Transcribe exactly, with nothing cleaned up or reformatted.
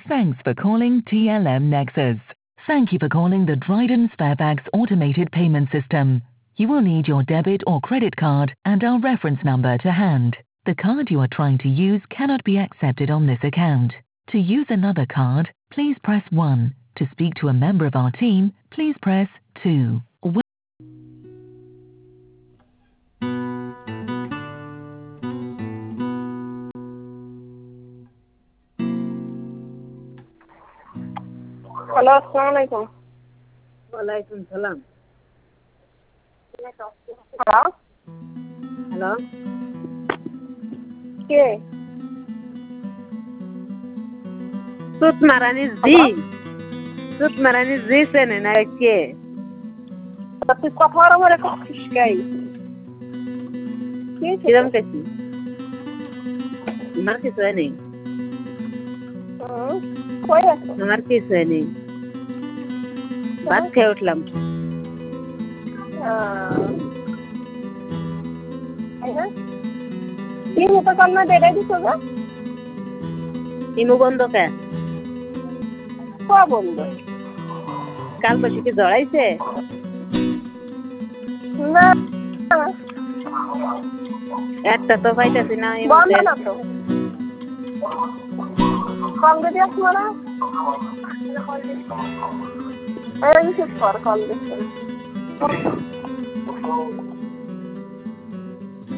Thanks for calling T L M Nexus. Thank you for calling the Dryden Sparebags automated payment system. You will need your debit or credit card and our reference number to hand. The card you are trying to use cannot be accepted on this account. To use another card, please press one. To speak to a member of our team, please press two. Hello अस्सलाम वालेकुम। वालेकुम सलाम। Hello hello के Sut marani zi Sut marani zi sene na ke তুই কথা বড় বড় করছিস গাই কিরম কেছি আমার কিছু নেই কই আছো আমার কিছু নেই ভাত খেয়ে উঠলাম কি মতো কান্না দেড়ে দিছো গো ইমু বন্ধ কে ক বন্ধ কাল বসে কি জড়াইছে না একটা তো পাইতাছি না বন্ধ না তো কল দিয়ে আসবো না এই কিছু কর কল দিচ্ছি